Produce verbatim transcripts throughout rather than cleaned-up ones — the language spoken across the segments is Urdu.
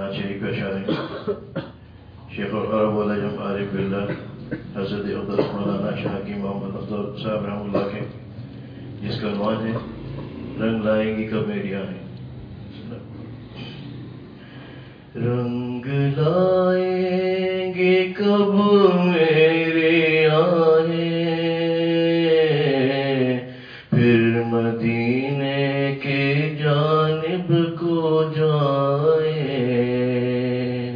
نعت شریف پیش آ رہے ہیں شیخ العرب والعجم عارف باللہ حضرت اقدس مولانا شاہ حکیم محمد افضل صاحب رحمۃ اللہ کے، جس کا عنوان ہے رنگ لائیں گی کب میری آہیں۔ رنگ لائیں گے کب میرے آہیں، پھر مدینے کے جانب کو جائیں۔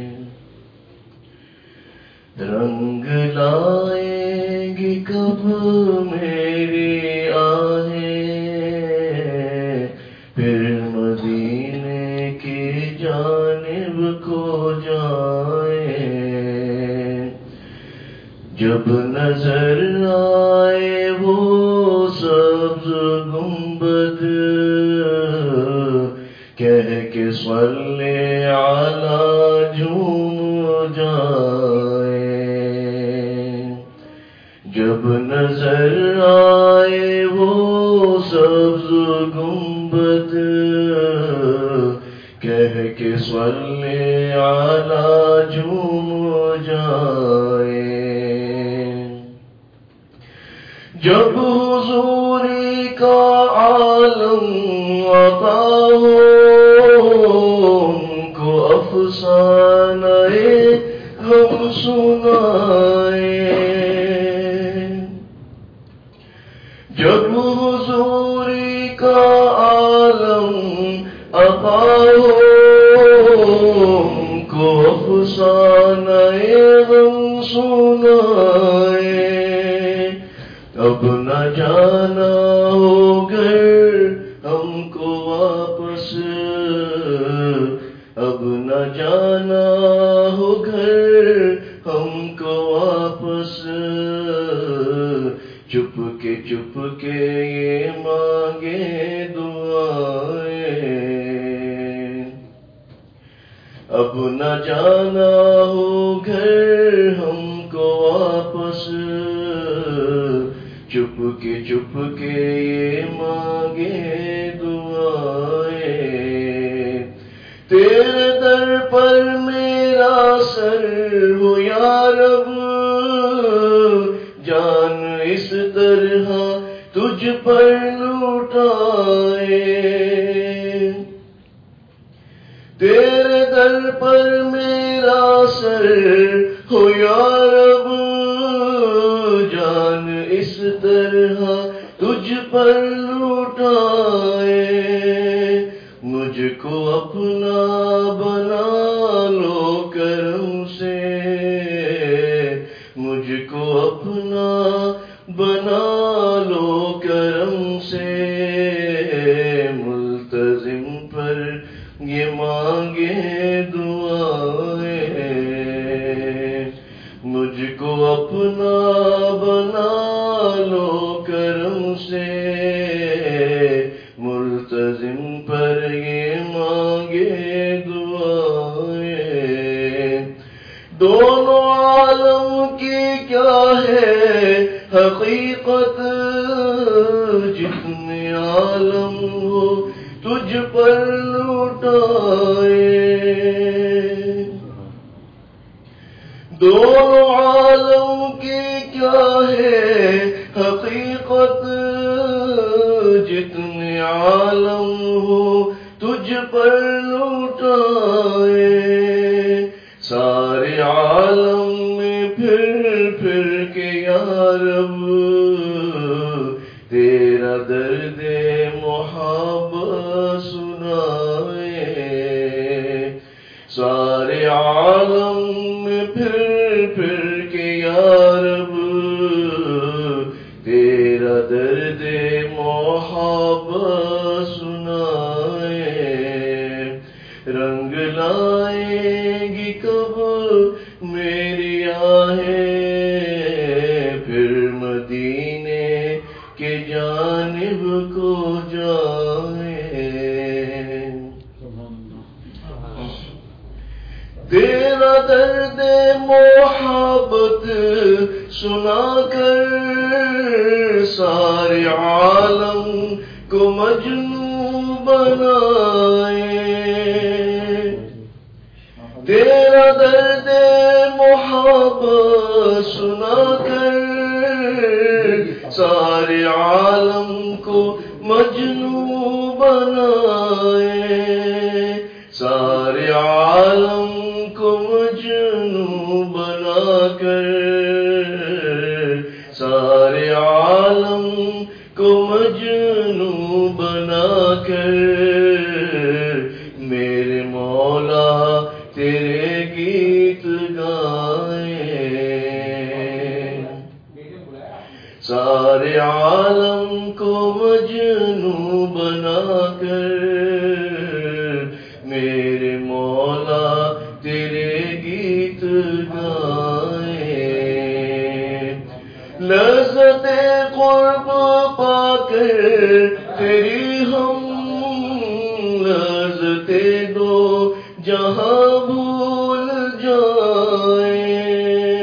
رنگ لائیں گے کب میرے آہیں، پھر مدینے کی جانب کو جائیں۔ جب نظر آئے وہ سبز گنبد، کہہ کے صلی علی جھوم جائیں۔ جب نظر آئے وہ سبز گنبد، کہہ کے صلی علی جھوم جائیں۔ جب حضوری کا عالم عطا ہو، ان کو افسانہ غم سنائیں۔ جب حضوری کا عالم عطا ہو، ان کو افسانہ غم سنائیں۔ اب نہ جانا ہو گھر ہم کو واپس، اب نہ جانا ہو گھر ہم کو واپس، چپ کے چپ کے یہ مانگے دعائیں۔ اب نہ جانا ہو گھر ہم کو واپس، چپ کے چپ کے یہ مانگے دعائیں۔ تیرے در پر میرا سر ہو یا رب، جان اس طرح تجھ پر لوٹائے۔ تیرے در پر میرا سر ہو یا رب، جان اس طرح تجھ پر لوٹائے۔ مجھ کو اپنا بنا لو کرم سے، مجھ کو اپنا بنا لو کرم سے، ملتزم پر یہ مانگے دعائیں۔ مجھ کو اپنا بنا لو کرم سے، ملتزم پر یہ مانگے دعائیں۔ دونوں عالم کی کیا ہے حقیقت، جتنے عالم ہو تجھ پر لوٹائے۔ دونوں عالم کی کیا ہے حقیقت، جتنے عالم ہو تجھ پر لوٹائے۔ سارے عالم میں پھر پھر کے یا رب، تیرا درد محبت سنائے۔ سارے عالم میں پھر پھر کے یا رب، تیرا درد محبت سنائے۔ رنگ لائیں گی کب میری آہیں، پھر مدینے کے جانب کو جائیں۔ تیرا درد محبت سنا کر سارے عالم کو مجنون بنائے۔ سنا کر سارے عالم کو مجنوں بنائے، سارے عالم کو مجنوں بنا کر، سارے عالم کو مجنوں بنا کر میرے مولا تیرے گیت گائیں، سارے عالم کو مجنوں بنا کر میرے مولا تیرے گیت گائیں، لذت قرب پا کر تیری ہم لذت دو جہاں بھول جائیں،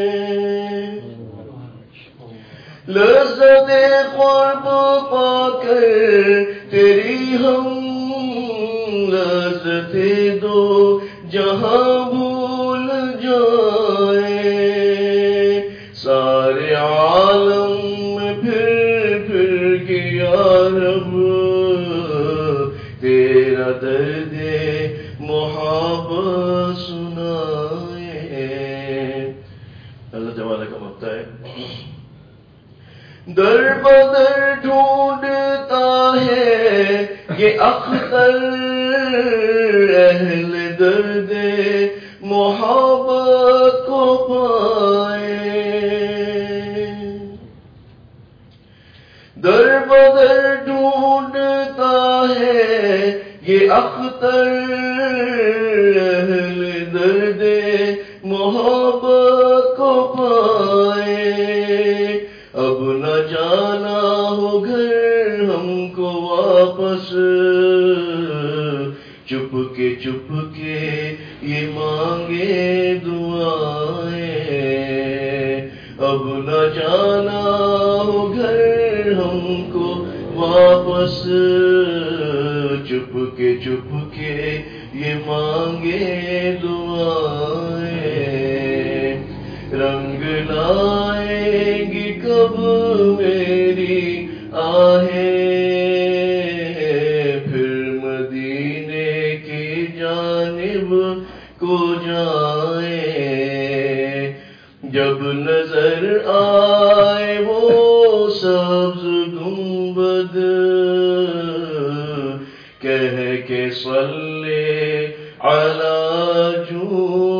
لذت قرب پا کر تیری ہم لذت دو جہاں بھول جائیں، سارے عالم میں پھر پھر کے یا رب تیرا درد محبت سنائے۔ اللہ جوالہ کا مقطع ہے، در بدر ڈھونڈتا ہے یہ اختر اہل درد محبت کو پائے، در بدر ڈھونڈتا ہے یہ اختر اہل درد محبت کو پائے، اب نہ جانا ہو گھر ہم کو واپس، چپ کے چپ کے یہ مانگے دعائیں، اب نہ جانا ہو گھر ہم کو واپس، چپ کے چپ کے یہ مانگے دعائیں، رنگ لائیں گی کب میری آہیں، پھر مدینے کی جانب کو جائیں، جب نظر آئے وہ سبز گنبد کہہ کے صلی علی جو